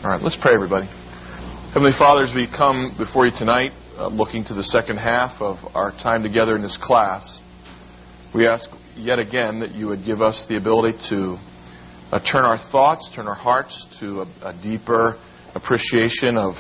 All right, let's pray, everybody. Heavenly Father, as we come before you tonight, looking to the second half of our time together in this class, we ask yet again that you would give us the ability to turn our thoughts, turn our hearts to a deeper appreciation of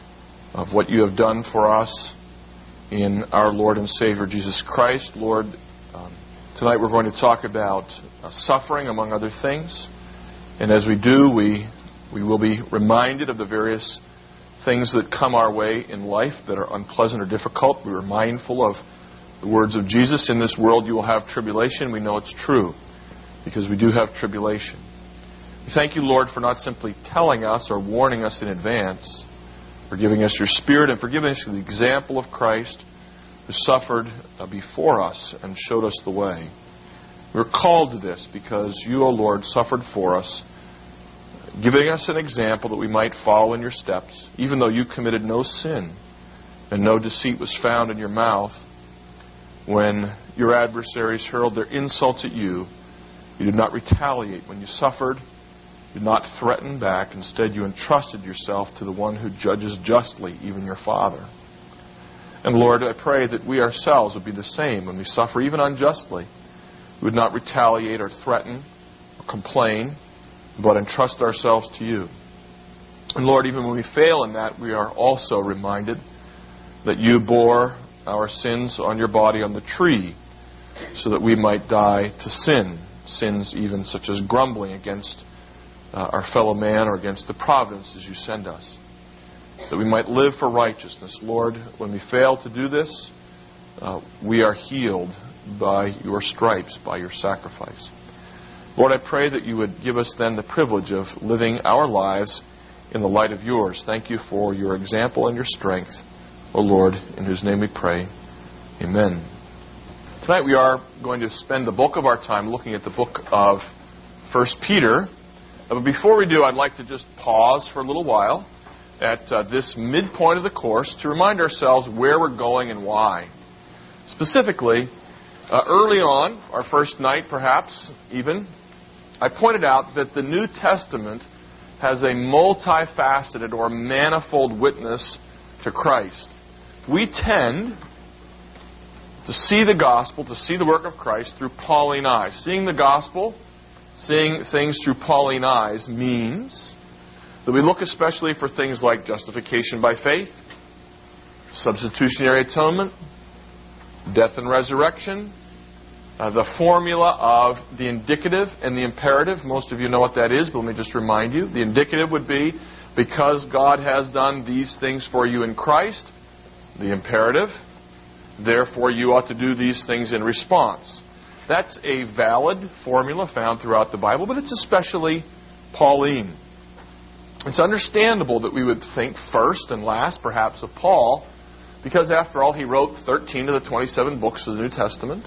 what you have done for us in our Lord and Savior Jesus Christ. Lord, tonight we're going to talk about suffering, among other things. And as we do, we will be reminded of the various things that come our way in life that are unpleasant or difficult. We are mindful of the words of Jesus, in this world you will have tribulation. We know it's true because we do have tribulation. We thank you, Lord, for not simply telling us or warning us in advance, for giving us your Spirit and for giving us the example of Christ who suffered before us and showed us the way. We're called to this because you, O Lord, suffered for us, giving us an example that we might follow in your steps, even though you committed no sin and no deceit was found in your mouth. When your adversaries hurled their insults at you, you did not retaliate. When you suffered, you did not threaten back. Instead, you entrusted yourself to the one who judges justly, even your Father. And Lord, I pray that we ourselves would be the same when we suffer, even unjustly. We would not retaliate or threaten or complain, but entrust ourselves to you. And Lord, even when we fail in that, we are also reminded that you bore our sins on your body on the tree so that we might die to sin. Sins even such as grumbling against our fellow man or against the providences you send us. That we might live for righteousness. Lord, when we fail to do this, we are healed by your stripes, by your sacrifice. Lord, I pray that you would give us then the privilege of living our lives in the light of yours. Thank you for your example and your strength, O Lord, in whose name we pray. Amen. Tonight we are going to spend the bulk of our time looking at the book of 1 Peter. But before we do, I'd like to just pause for a little while at this midpoint of the course to remind ourselves where we're going and why. Specifically, early on, our first night perhaps even, I pointed out that the New Testament has a multifaceted or manifold witness to Christ. We tend to see the gospel, to see the work of Christ through Pauline eyes. Seeing the gospel, seeing things through Pauline eyes means that we look especially for things like justification by faith, substitutionary atonement, death and resurrection, the formula of the indicative and the imperative. Most of you know what that is, but let me just remind you. The indicative would be, because God has done these things for you in Christ. The imperative, therefore you ought to do these things in response. That's a valid formula found throughout the Bible, but it's especially Pauline. It's understandable that we would think first and last, perhaps, of Paul, because after all, he wrote 13 of the 27 books of the New Testament.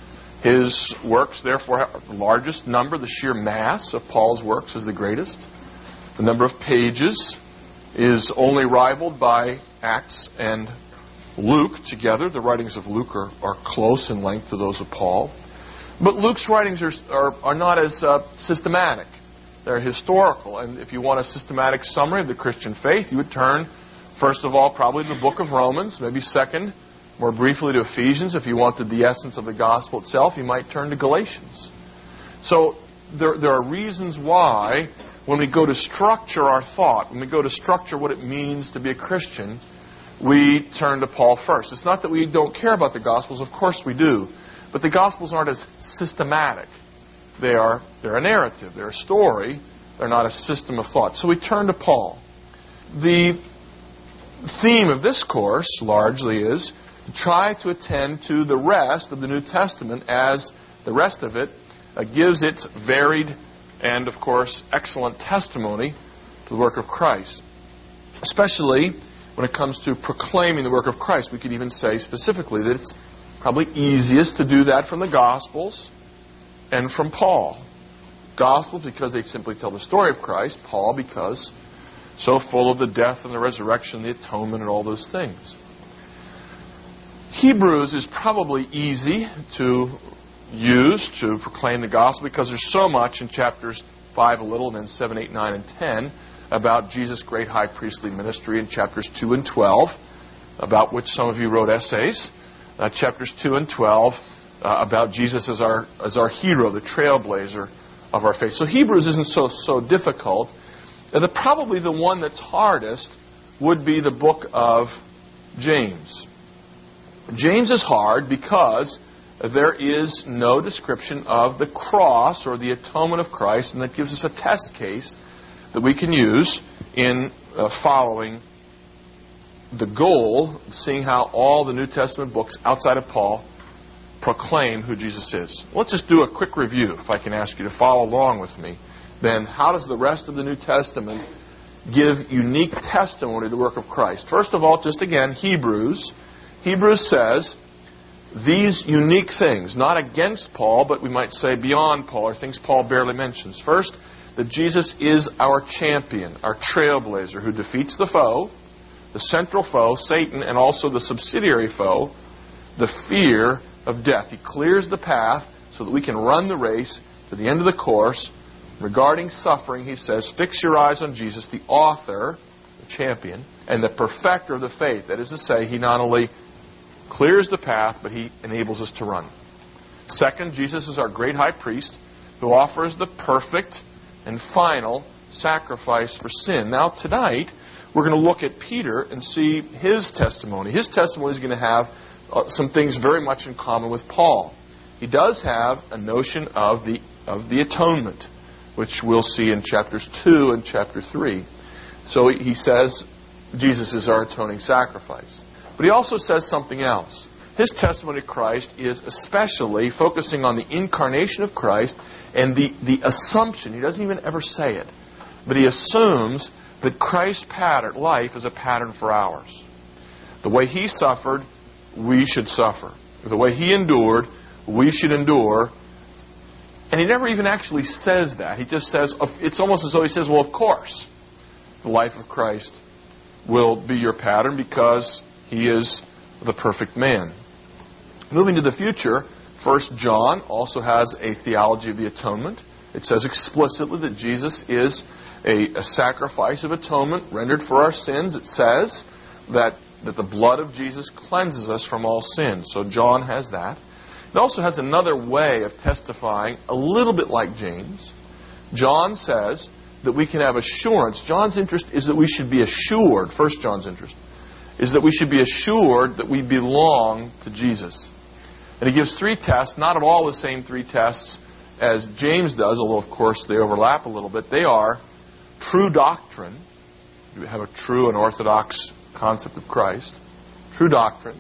His works, therefore, have the largest number. The sheer mass of Paul's works is the greatest. The number of pages is only rivaled by Acts and Luke together. The writings of Luke are close in length to those of Paul. But Luke's writings are not as systematic. They're historical. And if you want a systematic summary of the Christian faith, you would turn, first of all, probably to the book of Romans, maybe second, more briefly to Ephesians. If you wanted the essence of the gospel itself, you might turn to Galatians. So there are reasons why when we go to structure our thought, when we go to structure what it means to be a Christian, we turn to Paul first. It's not that we don't care about the Gospels. Of course we do. But the Gospels aren't as systematic. They're a narrative. They're a story. They're not a system of thought. So we turn to Paul. The theme of this course largely is to try to attend to the rest of the New Testament as the rest of it gives its varied and, of course, excellent testimony to the work of Christ. Especially when it comes to proclaiming the work of Christ. We could even say specifically that it's probably easiest to do that from the Gospels and from Paul. Gospels because they simply tell the story of Christ. Paul because so full of the death and the resurrection, the atonement and all those things. Hebrews is probably easy to use to proclaim the gospel because there's so much in chapters 5 a little and then 7, 8, 9, and 10 about Jesus' great high priestly ministry in chapters 2 and 12, about which some of you wrote essays. Chapters 2 and 12 about Jesus as our hero, the trailblazer of our faith. So Hebrews isn't so difficult. Probably the one that's hardest would be the book of James. James is hard because there is no description of the cross or the atonement of Christ, and that gives us a test case that we can use in following the goal of seeing how all the New Testament books outside of Paul proclaim who Jesus is. Let's just do a quick review, if I can ask you to follow along with me. Then, how does the rest of the New Testament give unique testimony to the work of Christ? First of all, just again, Hebrews. Hebrews says these unique things, not against Paul, but we might say beyond Paul, or things Paul barely mentions. First, that Jesus is our champion, our trailblazer, who defeats the foe, the central foe, Satan, and also the subsidiary foe, the fear of death. He clears the path so that we can run the race to the end of the course. Regarding suffering, he says, fix your eyes on Jesus, the author, the champion, and the perfecter of the faith. That is to say, he not only clears the path, but he enables us to run. Second, Jesus is our great high priest who offers the perfect and final sacrifice for sin. Now, tonight, we're going to look at Peter and see his testimony. His testimony is going to have some things very much in common with Paul. He does have a notion of the atonement, which we'll see in chapters 2 and chapter 3. So he says Jesus is our atoning sacrifice. But he also says something else. His testimony to Christ is especially focusing on the incarnation of Christ and the assumption. He doesn't even ever say it, but he assumes that Christ's life is a pattern for ours. The way he suffered, we should suffer. The way he endured, we should endure. And he never even actually says that. He just says, it's almost as though he says, well, of course, the life of Christ will be your pattern because he is the perfect man. Moving to the future, 1 John also has a theology of the atonement. It says explicitly that Jesus is a sacrifice of atonement rendered for our sins. It says that the blood of Jesus cleanses us from all sin. So John has that. It also has another way of testifying, a little bit like James. John says that we can have assurance. John's interest is that we should be assured. 1 John's interest is that we should be assured that we belong to Jesus. And he gives 3 tests, not at all the same 3 tests as James does, although of course they overlap a little bit. They are true doctrine. You have a true and orthodox concept of Christ. True doctrine.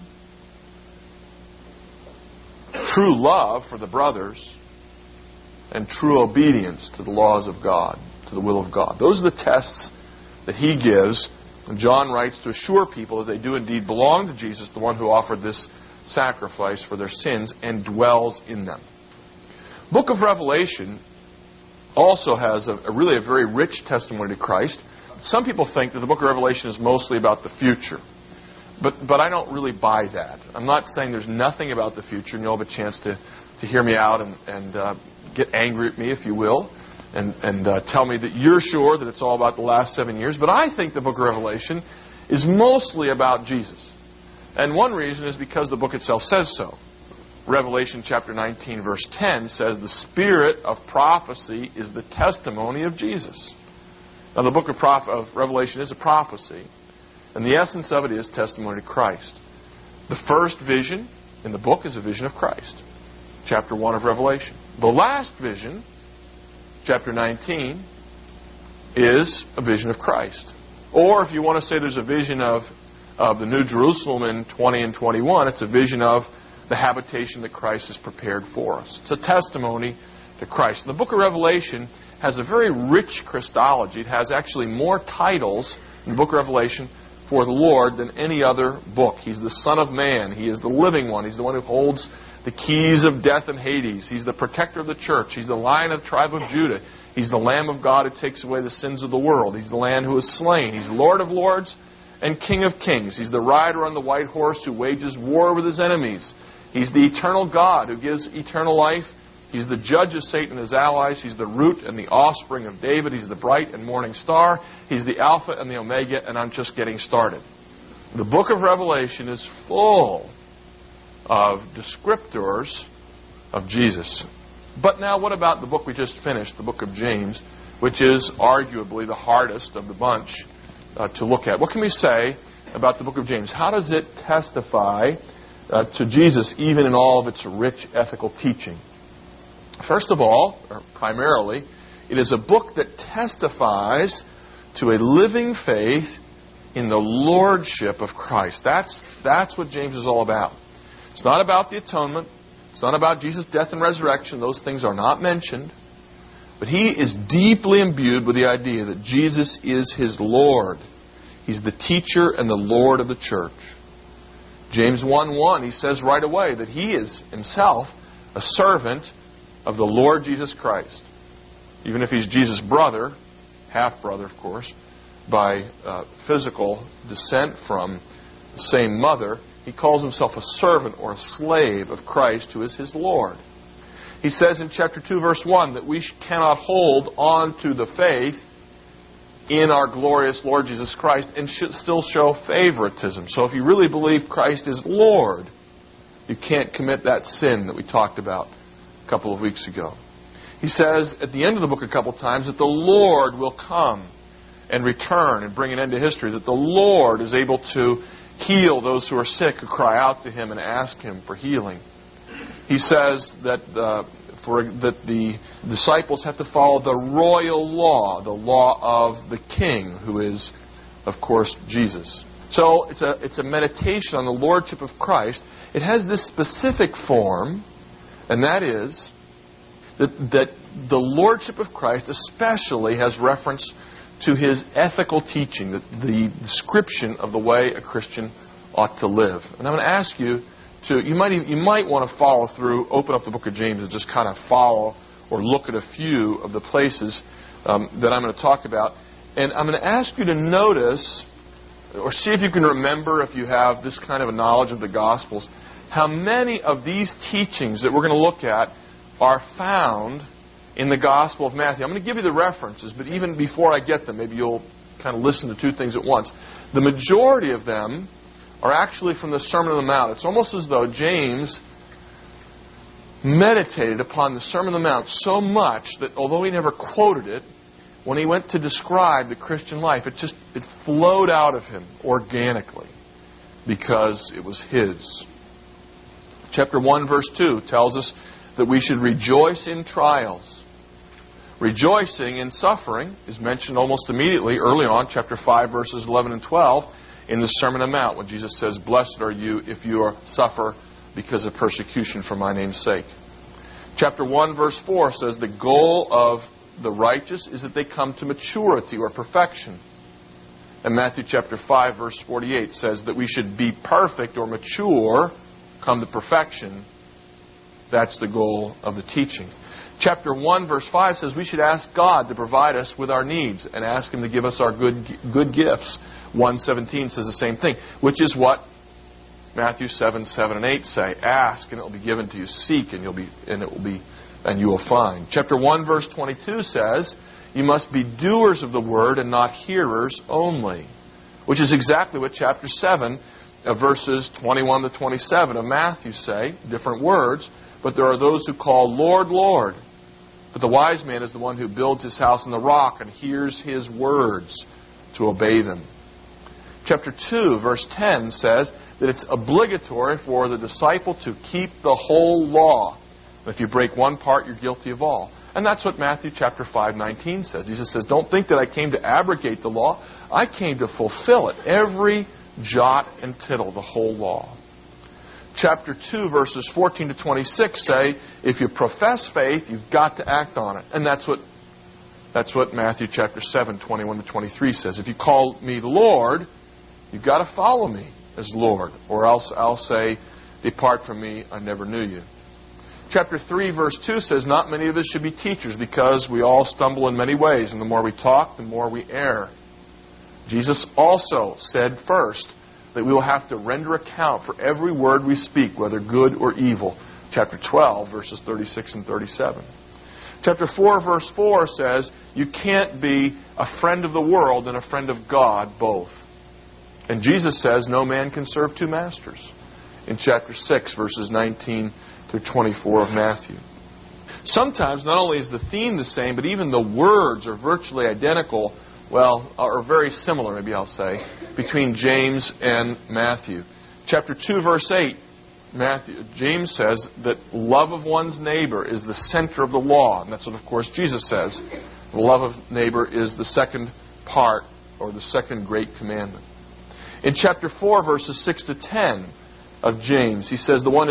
True love for the brothers. And true obedience to the laws of God, to the will of God. Those are the tests that he gives. And John writes to assure people that they do indeed belong to Jesus, the one who offered this sacrifice for their sins and dwells in them. Book of Revelation also has a really very rich testimony to Christ. Some people think that the book of Revelation is mostly about the future. But I don't really buy that. I'm not saying there's nothing about the future, and you'll have a chance to hear me out and get angry at me, if you will, and tell me that you're sure that it's all about the last 7 years. But I think the book of Revelation is mostly about Jesus. And one reason is because the book itself says so. Revelation chapter 19, verse 10 says, the spirit of prophecy is the testimony of Jesus. Now, the book of Revelation is a prophecy, and the essence of it is testimony to Christ. The first vision in the book is a vision of Christ, chapter 1 of Revelation. The last vision, chapter 19, is a vision of Christ. Or if you want to say there's a vision of the New Jerusalem in 20 and 21, it's a vision of the habitation that Christ has prepared for us. It's a testimony to Christ. And the book of Revelation has a very rich Christology. It has actually more titles in the book of Revelation for the Lord than any other book. He's the Son of Man. He is the living one. He's the one who holds the keys of death and Hades. He's the protector of the church. He's the Lion of the tribe of Judah. He's the Lamb of God who takes away the sins of the world. He's the Lamb who is slain. He's Lord of lords and King of kings. He's the rider on the white horse who wages war with his enemies. He's the eternal God who gives eternal life He's the judge of Satan and his allies. He's the root and the offspring of David. He's the bright and morning star. He's the Alpha and the Omega, and I'm just getting started. The book of Revelation is full of descriptors of Jesus. But now what about the book we just finished, the book of James, which is arguably the hardest of the bunch to look at? What can we say about the book of James? How does it testify to Jesus even in all of its rich ethical teaching? First of all, or primarily, it is a book that testifies to a living faith in the lordship of Christ. That's what James is all about. It's not about the atonement. It's not about Jesus' death and resurrection. Those things are not mentioned. But he is deeply imbued with the idea that Jesus is his Lord. He's the teacher and the Lord of the church. James 1:1, he says right away that he is himself a servant of the Lord Jesus Christ. Even if he's Jesus' brother, half-brother, of course, by physical descent from the same mother, he calls himself a servant or a slave of Christ who is his Lord. He says in chapter 2, verse 1, that we cannot hold on to the faith in our glorious Lord Jesus Christ and should still show favoritism. So if you really believe Christ is Lord, you can't commit that sin that we talked about a couple of weeks ago. He says at the end of the book a couple of times that the Lord will come and return and bring an end to history, that the Lord is able to heal those who are sick, who cry out to him and ask him for healing. He says that the disciples have to follow the royal law, the law of the King, who is, of course, Jesus. So it's a meditation on the lordship of Christ. It has this specific form, and that is that the lordship of Christ especially has reference to his ethical teaching, the description of the way a Christian ought to live. And I'm going to ask you to, you might want to follow through, open up the book of James and just kind of follow or look at a few of the places that I'm going to talk about. And I'm going to ask you to notice, or see if you can remember, if you have this kind of a knowledge of the Gospels, how many of these teachings that we're going to look at are found in the Gospel of Matthew. I'm going to give you the references, but even before I get them, maybe you'll kind of listen to two things at once. The majority of them are actually from the Sermon on the Mount. It's almost as though James meditated upon the Sermon on the Mount so much that although he never quoted it, when he went to describe the Christian life, it flowed out of him organically because it was his. Chapter 1, verse 2 tells us that we should rejoice in trials. Rejoicing in suffering is mentioned almost immediately early on, chapter 5, verses 11 and 12, in the Sermon on the Mount, when Jesus says, "Blessed are you if you suffer because of persecution for my name's sake." Chapter 1, verse 4 says, the goal of the righteous is that they come to maturity or perfection. And Matthew chapter 5, verse 48 says that we should be perfect or mature, come to perfection. That's the goal of the teaching. Chapter 1, verse 5 says we should ask God to provide us with our needs and ask him to give us our good gifts. 1:17 says the same thing, which is what Matthew 7, 7 and 8 say. Ask and it will be given to you. Seek and you will find. Chapter 1, verse 22 says you must be doers of the word and not hearers only, which is exactly what chapter 7, verses 21 to 27 of Matthew say. Different words, but there are those who call, Lord, Lord. But the wise man is the one who builds his house on the rock and hears his words to obey them. Chapter 2, verse 10 says that it's obligatory for the disciple to keep the whole law. If you break one part, you're guilty of all. And that's what Matthew chapter 5:19 says. Jesus says, don't think that I came to abrogate the law. I came to fulfill it. Every jot and tittle, the whole law. Chapter 2, verses 14 to 26 say, if you profess faith, you've got to act on it. And that's what Matthew chapter 7, 21 to 23 says. If you call me Lord, you've got to follow me as Lord, or else I'll say, depart from me, I never knew you. Chapter 3, verse 2 says, not many of us should be teachers because we all stumble in many ways, and the more we talk, the more we err. Jesus also said first that we will have to render account for every word we speak, whether good or evil. Chapter 12, verses 36 and 37. Chapter 4, verse 4 says, you can't be a friend of the world and a friend of God both. And Jesus says, no man can serve two masters. In chapter 6, verses 19 through 24 of Matthew. Sometimes not only is the theme the same, but even the words are virtually identical, well, are very similar, maybe I'll say, between James and Matthew. Chapter 2, verse 8, James says that love of one's neighbor is the center of the law. And that's what, of course, Jesus says. The love of neighbor is the second part, or the second great commandment. In chapter 4, verses 6 to 10 of James, he says the one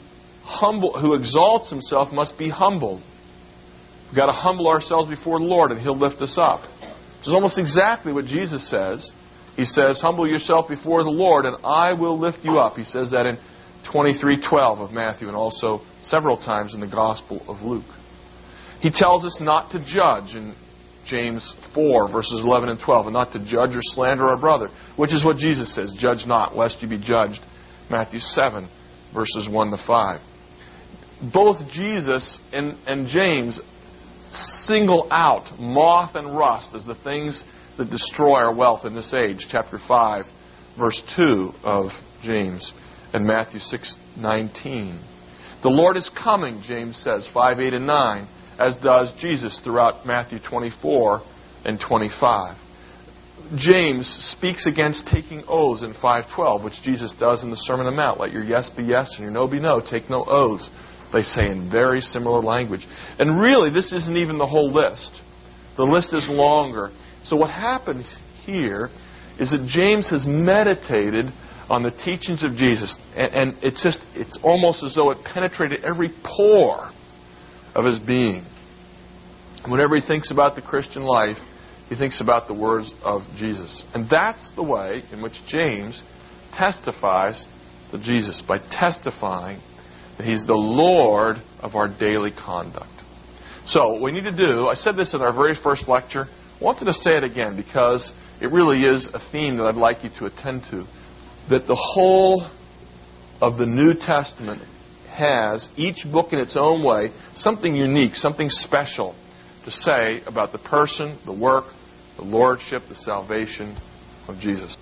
who exalts himself must be humbled. We've got to humble ourselves before the Lord, and He'll lift us up. Which is almost exactly what Jesus says. He says, humble yourself before the Lord, and I will lift you up. He says that in 23:12 of Matthew, and also several times in the Gospel of Luke. He tells us not to judge in James 4, verses 11 and 12, and not to judge or slander our brother, which is what Jesus says, judge not, lest you be judged. Matthew 7, verses 1 to 5. Both Jesus and James single out moth and rust as the things that destroy our wealth in this age. Chapter 5, verse 2 of James, and Matthew 6:19. The Lord is coming, James says, 5, 8, and 9, as does Jesus throughout Matthew 24 and 25. James speaks against taking oaths in 5:12, which Jesus does in the Sermon on the Mount. Let your yes be yes and your no be no. Take no oaths, they say in very similar language. And really, this isn't even the whole list. The list is longer. So what happens here is that James has meditated on the teachings of Jesus, and it's almost as though it penetrated every pore of his being. Whenever he thinks about the Christian life, he thinks about the words of Jesus. And that's the way in which James testifies to Jesus, by testifying that He's the Lord of our daily conduct. So what we need to do, I said this in our very first lecture, I wanted to say it again because it really is a theme that I'd like you to attend to. That the whole of the New Testament has, each book in its own way, something unique, something special to say about the person, the work, the lordship, the salvation of Jesus.